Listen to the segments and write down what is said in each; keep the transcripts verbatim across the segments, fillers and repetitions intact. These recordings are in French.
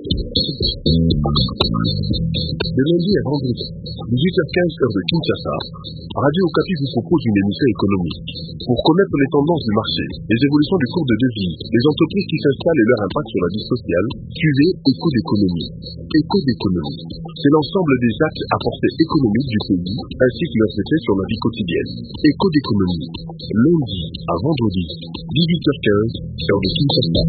De lundi à vendredi, dix-huit heures quinze heure de Kinshasa, Radio Okapi vous propose une émission économique. Pour connaître les tendances du marché, les évolutions du cours de devise, les entreprises qui s'installent et leur impact sur la vie sociale, suivez Éco d'économie. Éco d'économie, c'est l'ensemble des actes à portée économique du pays, ainsi que leurs effets sur la vie quotidienne. Éco d'économie, lundi à vendredi, dix-huit heures quinze heure de Kinshasa.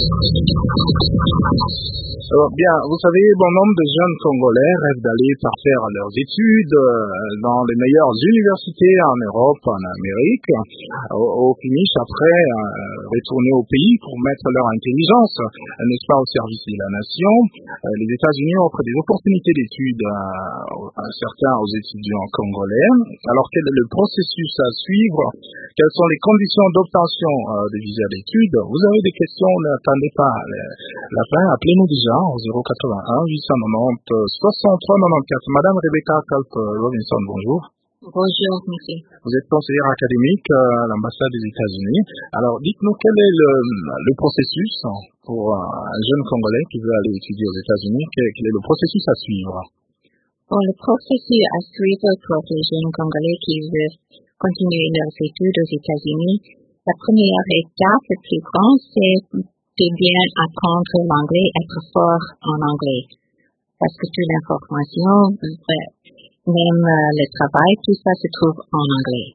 Alors, bien, vous savez, bon nombre de jeunes Congolais rêvent d'aller parfaire leurs études dans les meilleures universités en Europe, en Amérique, au, au finish après euh, retourner au pays pour mettre leur intelligence, n'est-ce pas, au service de la nation. Euh, les États-Unis offrent des opportunités d'études à, à certains aux étudiants congolais. Alors, quel est le processus à suivre? Quelles sont les conditions d'obtention euh, des visas d'études? Vous avez des questions, n'attendez pas la fin, appelez-nous déjà au zéro quatre-vingt-un huit cent quatre-vingt-dix soixante-trois quatre-vingt-quatre. Madame Rebecca Kalp Robinson, bonjour. Bonjour, monsieur. Vous êtes conseillère académique à l'ambassade des États-Unis. Alors, dites-nous quel est le, le processus pour un jeune Congolais qui veut aller étudier aux États-Unis? Quel, quel est le processus à suivre? Bon, le processus à suivre pour les jeunes Congolais qui veulent continuer leurs études aux États-Unis, la première étape, la plus grande, c'est de bien apprendre l'anglais, être fort en anglais. Parce que toute l'information, même le travail, tout ça se trouve en anglais.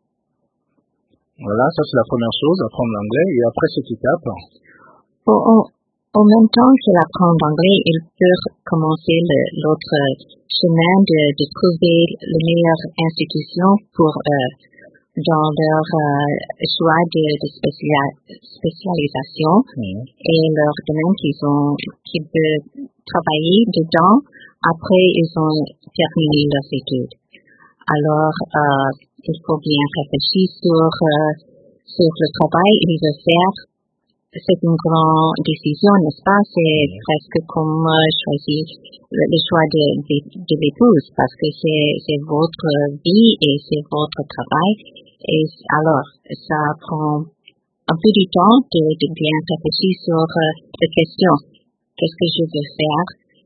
Voilà, ça c'est la première chose, apprendre l'anglais. Et après cette étape? Au, au, au même temps qu'il apprend l'anglais, il peut commencer le, l'autre chemin de, de trouver les meilleures institutions pour euh, dans leur euh, choix de, de spécia- spécialisation mmh. et leur domaine qu'ils ont, qu'ils veulent travailler dedans après ils ont terminé leurs études. Alors, euh, il faut bien réfléchir sur, euh, sur le travail qu'ils veulent faire. C'est une grande décision, n'est-ce pas? C'est mmh. presque comme euh, choisir le, le choix de, de, de l'épouse parce que c'est, c'est votre vie et c'est votre travail. Et alors, ça prend un peu du temps de, de bien réfléchir sur euh, la question. Qu'est-ce que je veux faire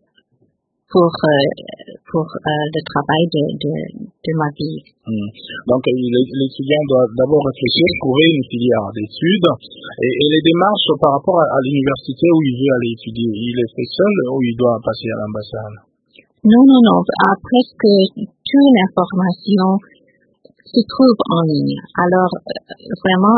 pour, euh, pour euh, le travail de, de, de ma vie? Mmh. Donc, l'étudiant doit d'abord réfléchir, trouver une filière d'études. Et, et les démarches par rapport à, à l'université où il veut aller étudier, il est fait seul ou il doit passer à l'ambassade? Non, non, non. À presque toute l'information se trouve en ligne. Alors, vraiment,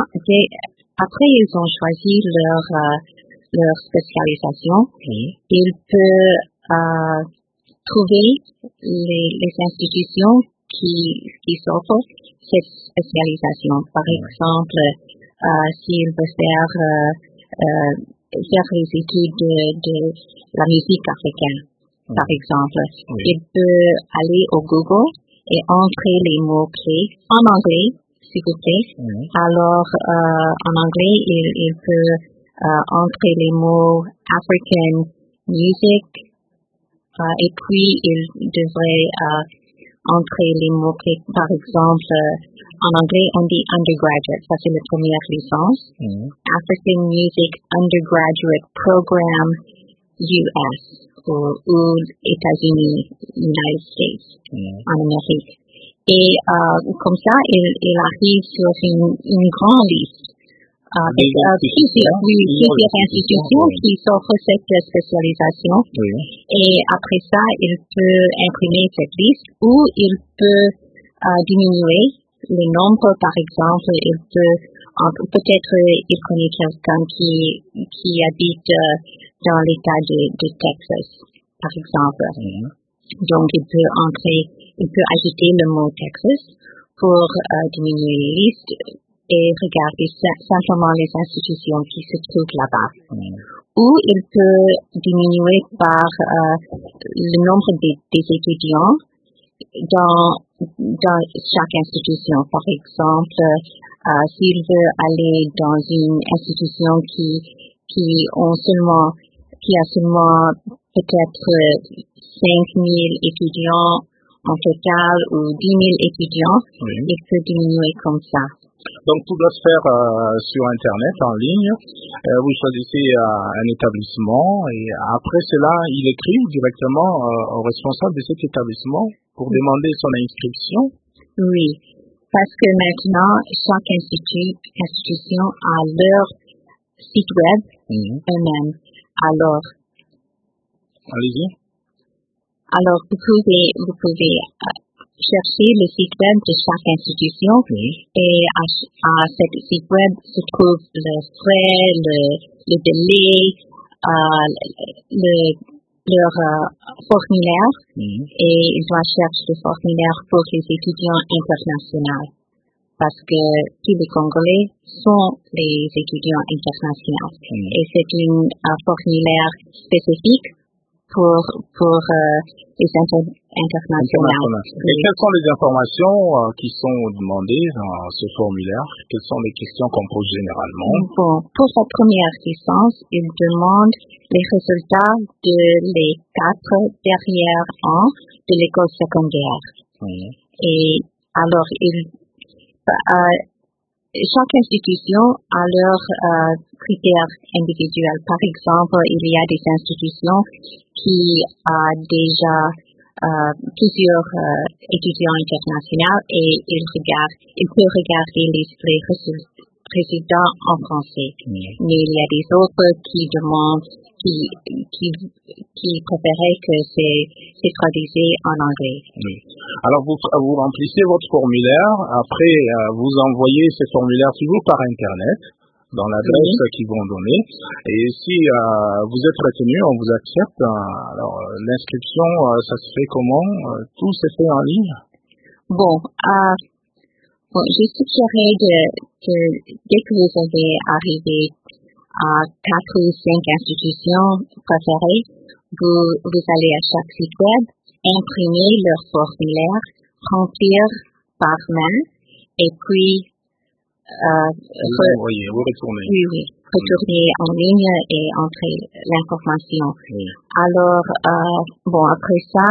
après ils ont choisi leur, euh, leur spécialisation, mmh. ils peuvent euh, trouver les, les institutions qui, qui s'offrent cette spécialisation. Par mmh. exemple, euh, s'ils veulent faire, euh, euh, faire les études de, de la musique africaine, mmh. par exemple, mmh. ils peuvent aller au Google et entrer les mots-clés en anglais, s'il vous plaît. Mmh. Alors, euh, en anglais, il, il peut euh, entrer les mots African music euh, et puis il devrait euh, entrer les mots-clés, par exemple, euh, en anglais, on dit undergraduate, ça c'est la première licence. Mmh. African Music Undergraduate Program U S. Ou, ou États-Unis, United States, mmh. en Amérique. Et euh, comme ça, il, il arrive sur une, une grande liste. Euh, avec euh, plusieurs, oui, plusieurs institutions qui s'offrent cette spécialisation. Oui. Et après ça, il peut imprimer cette liste ou il peut euh, diminuer le nombre, par exemple. Il peut, euh, peut-être il connaît quelqu'un qui, qui habite euh, dans l'État de, de Texas, par exemple. Mm-hmm. Donc, il peut entrer, il peut ajouter le mot Texas pour euh, diminuer les listes et regarder simplement les institutions qui se trouvent là-bas. Mm-hmm. Ou il peut diminuer par euh, le nombre des, des étudiants dans, dans chaque institution. Par exemple, euh, s'il veut aller dans une institution qui, qui ont seulement qui a seulement peut-être cinq mille étudiants en total ou dix mille étudiants, oui. il peut diminuer comme ça. Donc tout doit se faire euh, sur Internet, en ligne. Euh, vous choisissez euh, un établissement et après cela, il écrit directement euh, au responsable de cet établissement pour demander son inscription. Oui, parce que maintenant, chaque institut, institution a leur site web Mmh. eux-mêmes. Alors, Allez-y. alors vous pouvez, vous pouvez euh, chercher le site web de chaque institution Oui. et à, ch- à cet site web se trouve le frais, le, le délai, euh, le, leur euh, formulaire Mmh. et ils doivent chercher le formulaire pour les étudiants internationaux parce que tous les Congolais sont les étudiants internationaux Mmh. et c'est une, un formulaire spécifique pour, pour euh, les inter- internationaux. International. Et Oui. quelles sont les informations euh, qui sont demandées dans ce formulaire? Quelles sont les questions qu'on pose généralement? Bon, pour la première licence, ils demandent les résultats de les quatre derniers ans de l'école secondaire. Mmh. Et alors, ils, euh, chaque institution a leurs euh, critères individuels. Par exemple, il y a des institutions qui ont déjà euh, plusieurs euh, étudiants internationaux et ils regardent, ils peuvent regarder les, les résul- résultats en français. Mmh. Mais il y a des autres qui demandent, qui, qui, qui préféraient que c'est, c'est traduisé en anglais. Oui. Alors vous, vous remplissez votre formulaire, après euh, vous envoyez ce formulaire toujours par Internet dans l'adresse Oui. qu'ils vont donner. Et si euh, vous êtes retenu, on vous accepte. euh, alors euh, l'inscription, euh, ça se fait comment? Euh, Tout se fait en ligne? Bon, euh, bon, je suggérais de, de, dès que vous avez arrivé à quatre ou cinq institutions préférées, vous, vous allez à chaque site web, imprimer leur formulaire, remplir par main, et puis, euh, Vous re- envoyez, vous retournez. oui, oui, retourner en ligne et entrer l'information. Oui. Alors, euh, bon, après ça,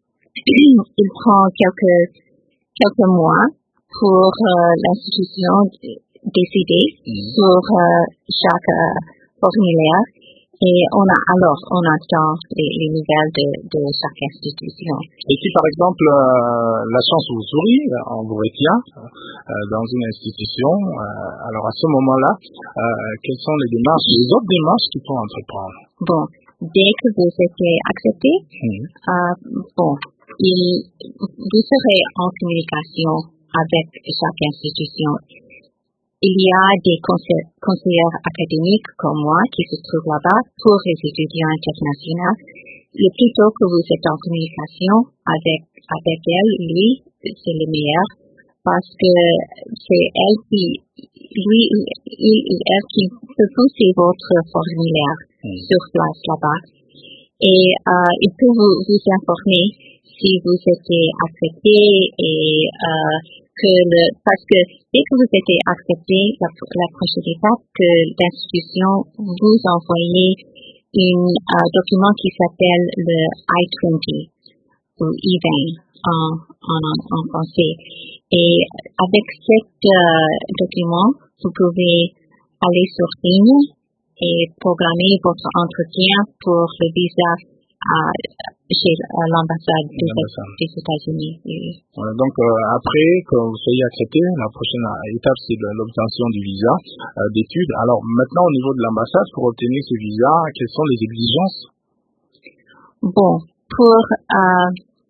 il prend quelques, quelques mois pour euh, l'institution d- décider Mhm. sur euh, chaque euh, formulaire et on a alors on attend les, les nouvelles de, de chaque institution. Et si par exemple euh, la chance vous sourit, on vous retient euh, dans une institution, euh, alors à ce moment-là, euh, quelles sont les démarches, les autres démarches qu'il faut entreprendre? Bon, dès que vous êtes accepté, Mhm. euh, bon, il, vous serez en communication avec chaque institution. Il y a des conseillers, conseillers académiques comme moi qui se trouvent là-bas pour les étudiants internationaux. Le plus tôt que vous êtes en communication avec, avec elle, lui, c'est le meilleur parce que c'est elle qui, lui, il, il, elle qui peut pousser votre formulaire Mhm. sur place là-bas. Et euh, il peut vous, vous informer si vous êtes accepté et euh, que le, parce que dès que vous êtes accepté, la, la prochaine étape que l'institution vous envoie un euh, document qui s'appelle le I vingt ou I vingt en, en, en français. Et avec cet euh, document, vous pouvez aller sur ligne et programmer votre entretien pour le visa à, chez euh, l'ambassade des, L'ambassade. des États-Unis. Oui. Voilà, donc euh, après que vous soyez accepté, la prochaine étape c'est de l'obtention du visa euh, d'études. Alors maintenant au niveau de l'ambassade, pour obtenir ce visa, quelles sont les exigences? Bon, pour euh,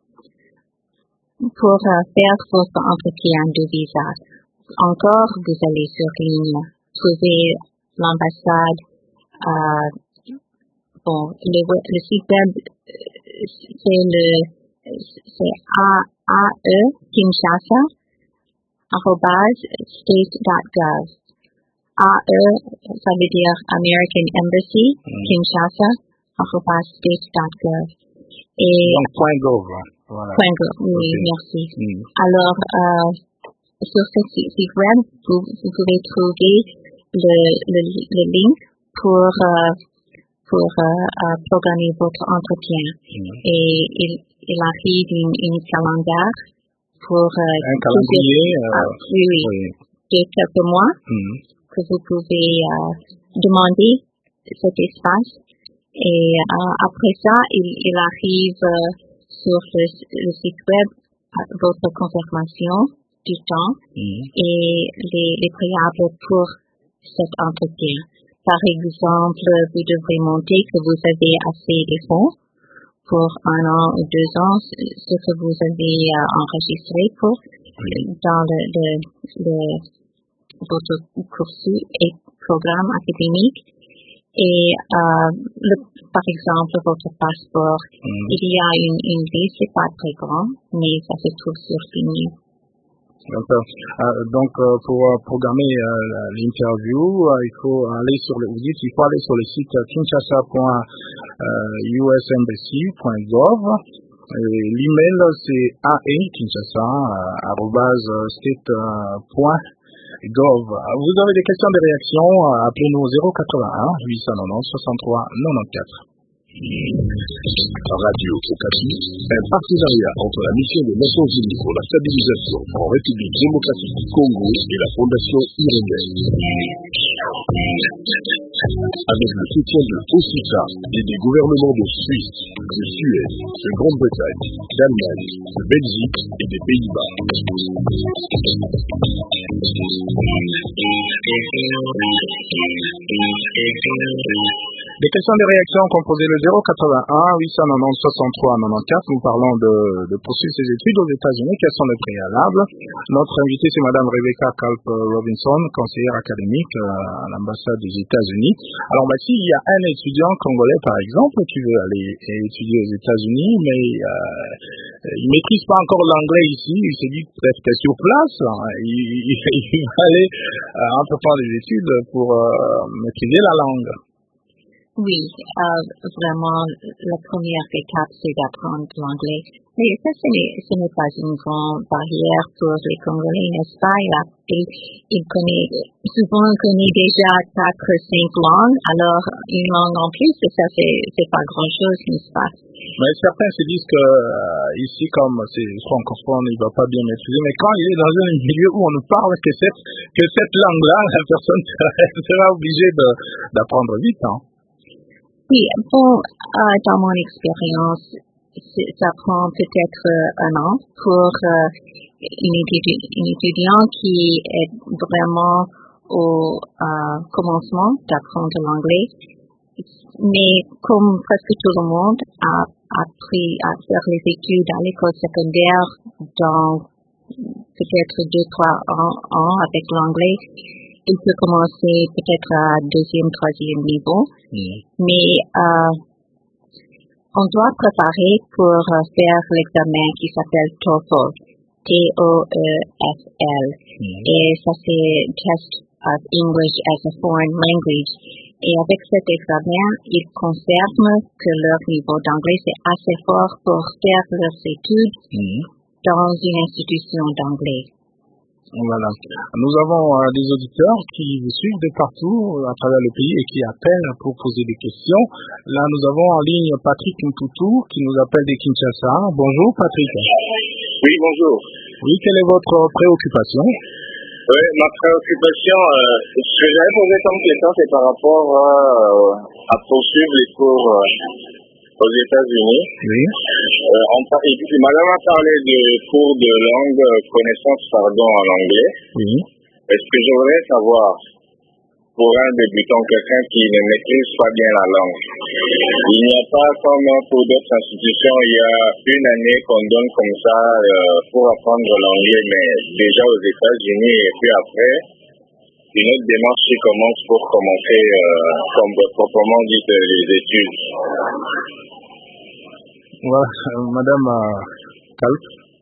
pour euh, faire votre entretien de visa, encore vous allez sur ligne, trouver l'ambassade. Euh, bon, le, le site web c'est le c'est a ae Kinshasa arobase state dot gov. ae ça veut dire American Embassy Mm. Kinshasa arobase state dot gov. Et Donc point .gov, hein. Voilà. point gov, oui, Ok. merci. Mm. Alors, euh, sur ce site site web, vous, vous pouvez trouver le, le, le link pour, euh, pour euh, euh, programmer votre entretien. Mm. Et il, il arrive une, une calendrier pour... Euh, Un calendrier, plusieurs- euh, ah, oui, oui, oui. de quelques mois Mhm. que vous pouvez euh, demander cet espace. Et euh, après ça, il, il arrive euh, sur le, le site web euh, votre confirmation du temps Mhm. et les, les préalables pour cet entretien. Par exemple, vous devrez montrer que vous avez assez de fonds pour un an ou deux ans, ce que vous avez euh, enregistré pour dans le, le, le, votre cursus et programme académique. Et euh, le, par exemple, votre passeport, Mhm. il y a une, une liste, c'est pas très grand, mais ça se trouve sur Fini. D'accord. Euh, donc, euh, pour euh, programmer euh, l'interview, euh, il faut aller sur le, vous dites, il faut aller sur le site kinshasa point u s embassy point gov. Et l'email, c'est ae kinshasa euh, arobase state point gov. Vous avez des questions, des réactions, euh, appelez-nous au zéro quatre-vingt-un huit cent quatre-vingt-dix soixante-trois quatre-vingt-quatorze. Radio Okapi, un partenariat entre la mission des Nations Unies pour la stabilisation en République démocratique du Congo et la Fondation Irène. Avec le soutien de OSISA et des gouvernements de Suisse, de Suède, de Grande-Bretagne, d'Allemagne, de Belgique et des Pays-Bas. Des questions, des réactions, composez le zéro quatre-vingt-un huit cent quatre-vingt-dix soixante-trois quatre-vingt-quatre. Nous parlons de, de poursuivre ses études aux États-Unis. Quels sont les préalables? Notre invitée, c'est Madame Rebecca Culp Robinson, conseillère académique à l'ambassade des États-Unis. Alors, bah, s'il y a un étudiant congolais, par exemple, qui veut aller étudier aux États-Unis, mais euh, il maîtrise pas encore l'anglais ici, il se dit peut-être que sur place, il, il, il va aller euh, entreprendre des études pour euh, maîtriser la langue. Oui, euh, vraiment, la première étape, c'est d'apprendre l'anglais. Mais ça, ce n'est, ce n'est pas une grande barrière pour les Congolais, n'est-ce pas? Il, il connaît, souvent, il connaît déjà quatre, cinq langues, alors une langue en plus, ça, c'est, c'est pas grand-chose, n'est-ce pas? Mais certains se disent que euh, ici, comme c'est francophone, il va pas bien maîtriser. Mais quand il est dans un milieu où on ne parle que cette, que cette langue-là, la personne sera obligée de, d'apprendre vite, hein. Oui, bon, euh, dans mon expérience, ça prend peut-être un an pour euh, une, étudi- une étudiante qui est vraiment au euh, commencement d'apprendre l'anglais. Mais comme presque tout le monde a appris à faire les études à l'école secondaire dans peut-être deux, trois ans, ans avec l'anglais, il peut commencer peut-être à deuxième, troisième niveau. Mmh. Mais euh, on doit préparer pour euh, faire l'examen qui s'appelle TOEFL, T O E F L. Mmh. Et ça c'est Test of English as a Foreign Language. Et avec cet examen, ils confirment que leur niveau d'anglais c'est assez fort pour faire leurs études Mmh. dans une institution d'anglais. Voilà. Nous avons euh, des auditeurs qui vous suivent de partout euh, à travers le pays et qui appellent pour poser des questions. Là, nous avons en ligne Patrick Mputu qui nous appelle de Kinshasa. Bonjour Patrick. Oui, bonjour. Oui, quelle est votre préoccupation? Oui, ma préoccupation, euh, ce que j'avais posé comme question, c'est par rapport euh, à poursuivre les cours euh, aux États-Unis. Oui. Euh, on, et puis, madame a parlé de cours de langue, connaissance, pardon, en anglais. Oui. Est-ce que je voudrais savoir, pour un débutant, quelqu'un qui ne maîtrise pas bien la langue, il n'y a pas comme pour d'autres institutions, il y a une année qu'on donne comme ça euh, pour apprendre l'anglais, mais déjà aux États-Unis, et puis après, une autre démarche qui commence pour commencer, euh, comme proprement dit, les études. Voilà, euh, Madame euh, Culp.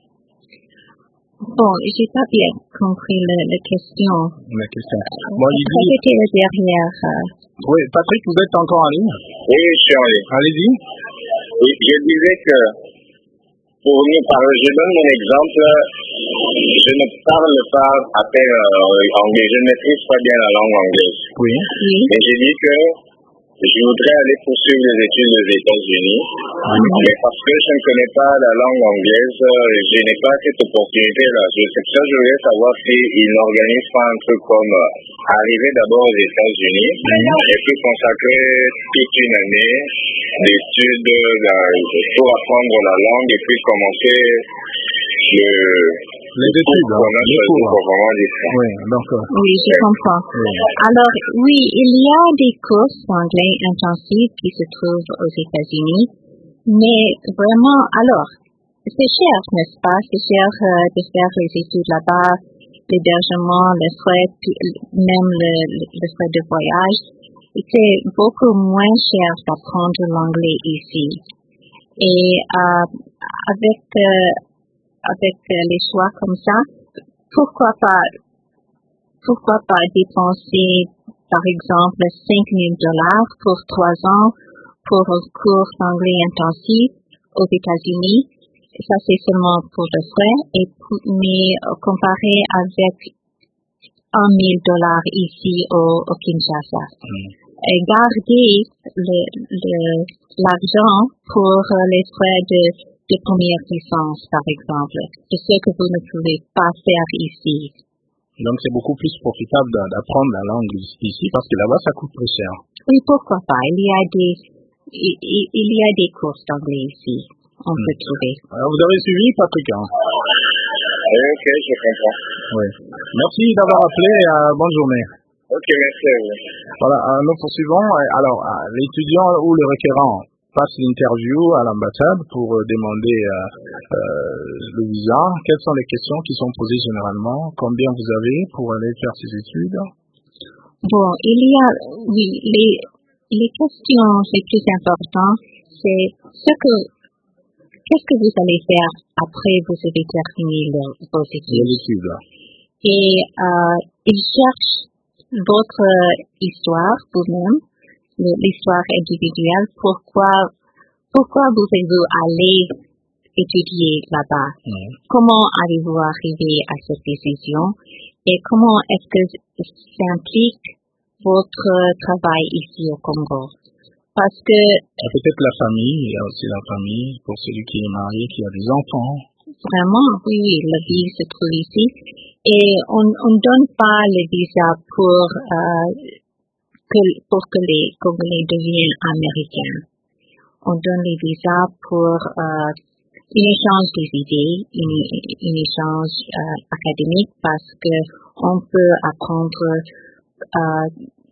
Bon, j'ai pas bien compris la, la question. La question. Bon, il dit... Répétez le derrière. Euh... Oui, Patrick, vous êtes encore en ligne? Oui, je suis en ligne. Allez-y. Oui, je disais que pour nous parler, je donne mon exemple, je ne parle pas à peine euh, anglais, je ne maîtrise pas bien la langue anglaise. Oui. Oui. Mais j'ai dit que Je voudrais aller poursuivre les études aux États-Unis, mais parce que je ne connais pas la langue anglaise, je n'ai pas cette opportunité-là. C'est pour ça que je voulais savoir s'ils n'organisent pas un truc comme euh, arriver d'abord aux États-Unis et puis consacrer toute une année d'études euh, pour apprendre la langue et puis commencer le... Les études, hein, les cours. Oui, d'accord. Oui, je comprends. Oui. Alors, oui, il y a des cours d'anglais intensifs qui se trouvent aux États-Unis, mais vraiment, alors, c'est cher, n'est-ce pas? C'est cher euh, de faire les études là-bas, l'hébergement, les frais, puis même le, le, le frais de voyage. C'est beaucoup moins cher d'apprendre l'anglais ici. Et euh, avec... Euh, avec les choix comme ça, pourquoi pas, pourquoi pas dépenser, par exemple, cinq mille dollars pour trois ans pour un cours d'anglais intensif aux États-Unis. Ça, c'est seulement pour le frais, et mais comparé avec un mille dollars ici au, au Kinshasa. Mm. Et garder le, le, l'argent pour les frais de de première licence, par exemple, de ce que vous ne pouvez pas faire ici. Donc, c'est beaucoup plus profitable d'apprendre la langue ici, parce que là-bas, ça coûte très cher. Oui, pourquoi pas. Il y a des, il, il y a des cours d'anglais ici. On hmm. peut trouver. Alors, vous avez suivi, Patrick, hein? Oui, ok, je comprends. Oui. Merci d'avoir appelé. Euh, bonne journée. Ok, merci à vous. Voilà, euh, nous poursuivons. Alors, euh, l'étudiant ou le requérant passe l'interview à l'ambassade pour euh, demander euh, euh, le visa. Quelles sont les questions qui sont posées généralement? Combien vous avez pour aller faire ces études? Bon, il y a, oui, les, les questions les plus importantes, c'est ce que, qu'est-ce que vous allez faire après vous avez terminé le, vos études? Les études. Et euh, ils cherchent votre histoire vous-même, l'histoire individuelle, pourquoi, pourquoi voulez-vous aller étudier là-bas? Mm. Comment allez-vous arriver à cette décision? Et comment est-ce que ça implique votre travail ici au Congo? Parce que... Peut-être la famille, il y a aussi la famille, pour celui qui est marié, qui a des enfants. Vraiment, oui, oui, le visa se trouve ici. Et on ne donne pas le visa pour... Euh, Que, pour que les Congolais deviennent américains. On donne les visas pour euh, une échange des idées, une, une échange euh, académique, parce que on peut apprendre, euh,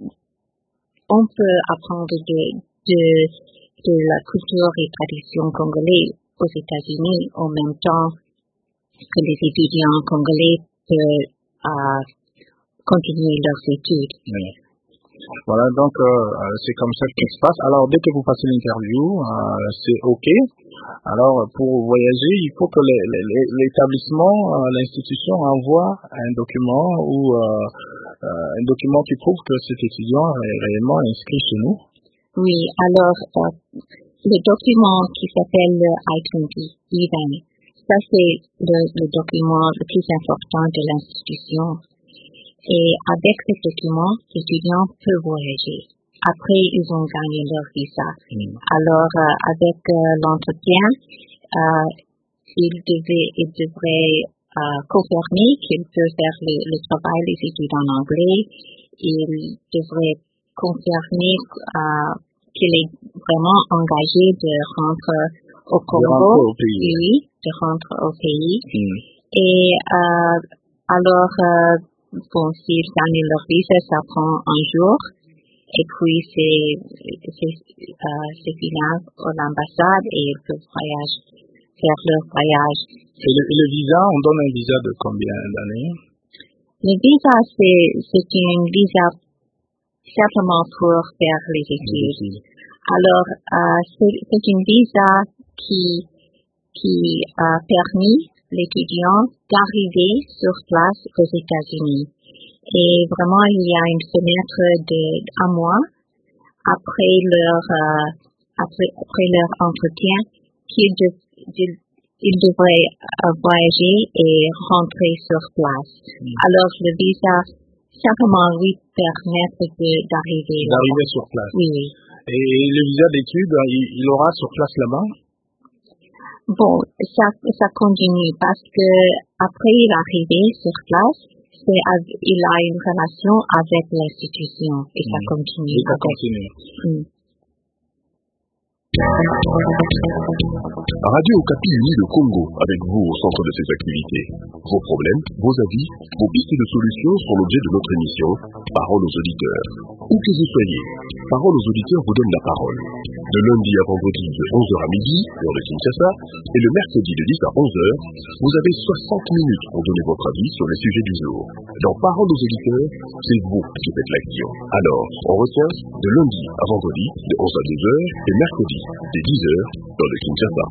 on peut apprendre de, de, de la culture et tradition congolaise aux États-Unis en même temps que les étudiants congolais peuvent euh, continuer leurs études. Oui. Voilà, donc euh, c'est comme ça que ça se passe. Alors, dès que vous passez l'interview, euh, c'est OK. Alors, pour voyager, il faut que les, les, l'établissement, euh, l'institution envoie un document ou euh, euh, un document qui prouve que cet étudiant est réellement inscrit chez nous. Oui, alors, euh, le document qui s'appelle le I vingt, I vingt, ça c'est le, le document le plus important de l'institution. Et avec ce document, l'étudiant peut voyager. Après, ils ont gagné leur visa. Mm. Alors, euh, avec euh, l'entretien, euh, ils, devaient, ils devraient euh, confirmer qu'ils peuvent faire le, le travail, les études en anglais. Ils devraient confirmer euh, qu'il est vraiment engagé de rentrer au Congo. Au pays. Oui, de rentrer au pays. Mm. Et euh, alors... Euh, Bon, s'ils gagnent leur visa, ça prend un jour. Et puis, c'est, c'est, euh, c'est final à l'ambassade et ils peuvent voyager, faire leur voyage. Et le, et le visa, on donne un visa de combien d'années? Le visa, c'est, c'est une visa simplement pour faire les études. Oui. Alors, euh, c'est, c'est une visa qui, qui a permis l'étudiant d'arriver sur place aux États-Unis. Et vraiment, il y a une fenêtre de un mois après leur euh, après, après leur entretien qu'ils de, de, ils devraient euh, voyager et rentrer sur place. Mm. Alors, le visa simplement lui permettre de, d'arriver D'arriver sur place. Oui, oui. Et le visa d'études, il, il aura sur place là-bas? Bon, ça, ça continue parce que après l'arrivée sur place, c'est, il a une relation avec l'institution et ça Mmh. continue. Et ça avec, continue. mm. Radio Okapi unit le Congo avec vous au centre de ses activités. Vos problèmes, vos avis, vos pistes de solutions sont l'objet de notre émission Parole aux auditeurs. Où que vous soyez, Parole aux auditeurs vous donne la parole. De lundi à vendredi de onze heures à midi, heure de Kinshasa, et le mercredi de dix à onze heures, vous avez soixante minutes pour donner votre avis sur les sujets du jour. Dans Parole aux auditeurs, c'est vous qui faites l'action. Alors, on retient de lundi à vendredi de onze à douze heures et mercredi de dix heures dans le Kinshasa.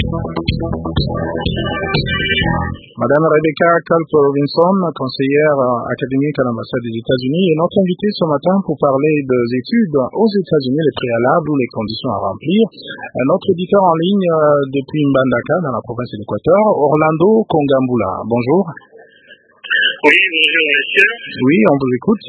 Madame Rebecca Kalp Robinson, conseillère académique à l'ambassade des États-Unis, est notre invitée ce matin pour parler des études aux États-Unis, les préalables ou les conditions à remplir. Notre auditeur en ligne depuis Mbandaka, dans la province de l'Équateur, Orlando Kongambula. Bonjour. Oui, bonjour monsieur. Oui, on vous écoute.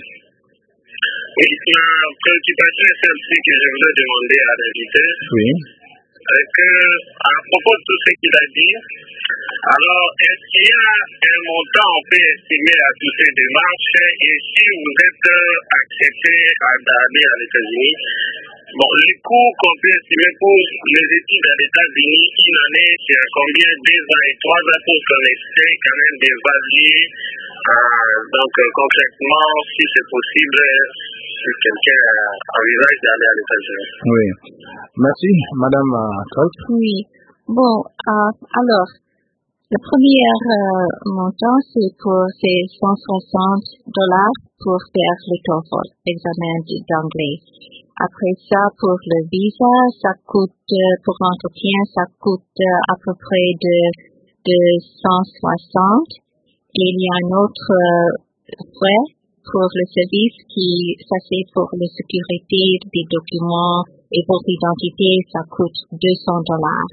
Oui, ma préoccupation est celle-ci que je voulais demander à l'invité. Oui. Que, à propos de tout ce qu'il a dit, alors est-ce qu'il y a un montant on peut estimer à toutes ces démarches et si vous êtes accepté à aller à l'États-Unis, bon, les coûts qu'on peut estimer pour les études à l'États-Unis, une année, c'est à combien? Deux ans et trois ans pour qu'on essaie quand même d'évaluer. Euh, donc euh, concrètement, si c'est possible, si quelqu'un envisage d'aller à l'États-Unis. Oui. Merci, Madame Kalp. Oui. Bon, euh, alors, le premier euh, montant, c'est pour c'est cent soixante dollars pour faire le TOEFL, examen d'anglais. Après ça, pour le visa, ça coûte, pour l'entretien, ça coûte à peu près de, de cent soixante. Et il y a un autre euh, frais pour le service qui, ça c'est pour la sécurité des documents et pour l'identité, ça coûte deux cents dollars.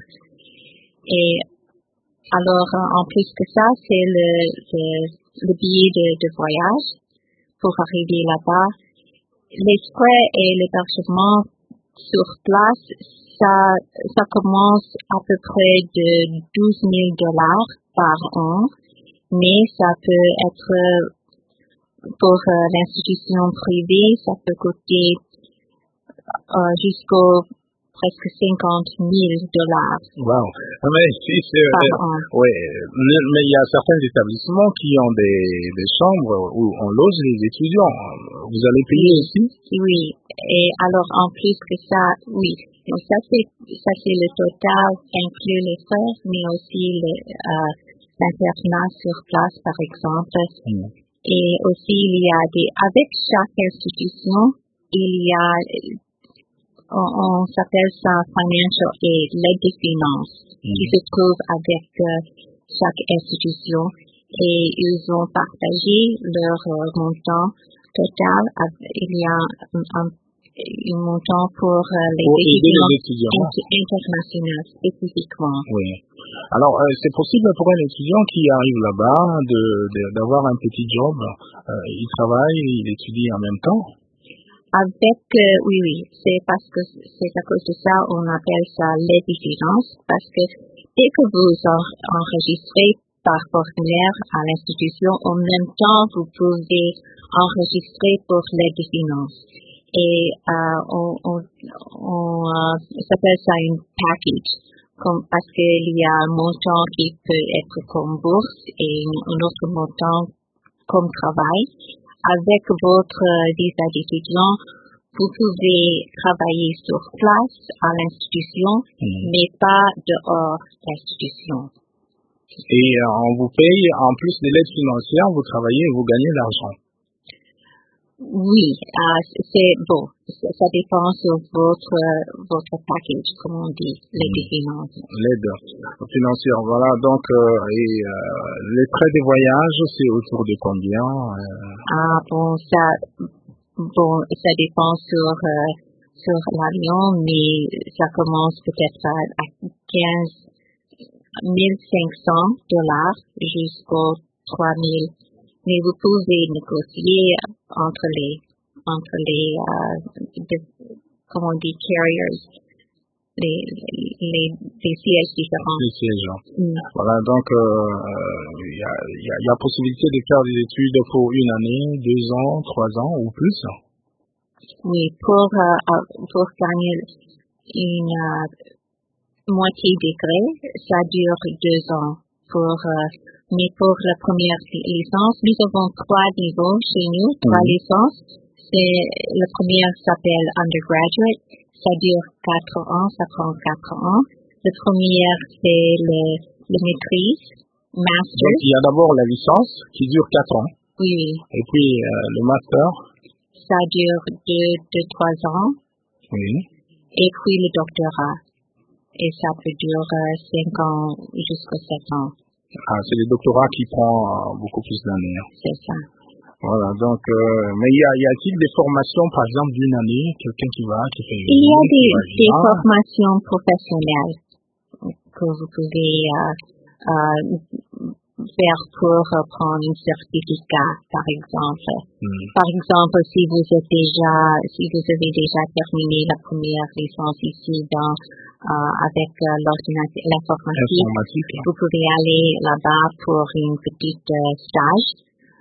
Et alors, en plus que ça, c'est le, le, le billet de, de voyage pour arriver là-bas. Les frais et l'hébergement sur place, ça, ça commence à peu près de douze mille dollars par an, mais ça peut être, pour euh, l'institution privée, ça peut coûter euh, jusqu'au presque cinquante mille dollars. Wow. Mais si c'est, par an. Oui, mais il y a certains établissements qui ont des, des chambres où on loge les étudiants. Vous allez payer Oui. aussi? Oui. Et alors, en plus que ça, oui. Donc, ça c'est, ça c'est le total, inclut les frais, mais aussi le, euh, l'internat sur place, par exemple. Mm. Et aussi, il y a des, avec chaque institution, il y a, on, on s'appelle ça financial aid, l'aide de finances, mm. qui se trouve avec euh, chaque institution. Et ils ont partagé leur euh, montant total. Il y a un, un, un montant pour euh, les Pour étudiants, les étudiants. inter- internationaux spécifiquement. Oui. Alors, euh, c'est possible pour un étudiant qui arrive là-bas de, de, d'avoir un petit job. Euh, il travaille, il étudie en même temps. Avec, euh, oui, oui, c'est parce que c'est à cause de ça, on appelle ça l'aide de finances, parce que dès que vous en- enregistrez par formulaire à l'institution, en même temps, vous pouvez enregistrer pour l'aide de finances. Et euh, on, on, on euh, s'appelle ça une package, comme, parce qu'il y a un montant qui peut être comme bourse et un autre montant comme travail. Avec votre visa d'étudiant, vous pouvez travailler sur place à l'institution, mmh. mais pas dehors de l'institution. Et euh, on vous paye, en plus de l'aide financière, vous travaillez et vous gagnez de l'argent. Oui, euh, c'est bon. Ça dépend sur votre votre package, comme on dit, l'aide de finances. L'aide financière, voilà. Donc, euh, et euh, les frais de voyage, c'est autour de combien euh... Ah bon, ça bon, ça dépend sur euh, sur l'avion, mais ça commence peut-être à, à quinze mille cinq cents dollars jusqu'aux trois mille. Mais vous pouvez négocier entre les entre les euh, de, comment on dit, carriers, les, les, les sièges différents. Les sièges. Mm. Voilà, donc il euh, y, a, y, a, y a possibilité de faire des études pour une année, deux ans, trois ans ou plus. Oui, pour, euh, pour gagner une euh, moitié degré, ça dure deux ans. Pour, euh, mais pour la première licence, nous avons trois niveaux chez nous, trois mm. licences. C'est, la première s'appelle undergraduate, ça dure quatre ans, ça prend quatre ans. La première, c'est le, le maîtrise, master. Donc il y a d'abord la licence qui dure quatre ans. Oui. Et puis euh, le master. Ça dure deux, deux, trois ans. Oui. Et puis le doctorat. Et ça peut durer cinq ans jusqu'à sept ans. Ah, c'est le doctorat qui prend euh, beaucoup plus d'années. C'est ça. Voilà, donc, euh, mais il y a, y a-t-il des formations, par exemple, d'une année, quelqu'un qui va, qui fait une Il y a des, des ah. formations professionnelles que vous pouvez euh, euh, faire pour prendre un certificat, par exemple. Hmm. Par exemple, si vous êtes déjà, si vous avez déjà terminé la première licence ici dans, euh, avec euh, l'ordinateur, l'informatique, informatique, vous pouvez aller là-bas pour une petite euh, stage.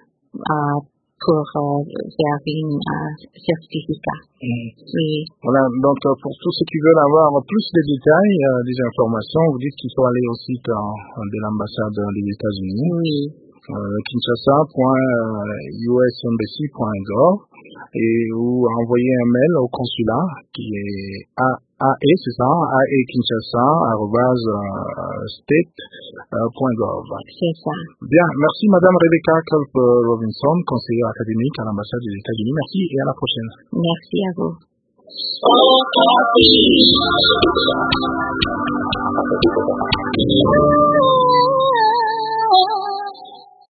Uh, pour uh, faire un uh, certificat. Mmh. Oui. Voilà, donc uh, pour tous ceux qui veulent avoir plus de détails, uh, des informations, vous dites qu'il faut aller au site uh, de l'ambassade des États-Unis. Oui. Euh, kinshasa point u s embassy point gov et ou envoyer un mail au consulat qui est A E, c'est ça, A E Kinshasa arobase state point gov. C'est ça. Bien, merci Madame Rebecca Culp Robinson, conseillère académique à l'ambassade des États-Unis. Merci et à la prochaine. Merci à vous. Oh,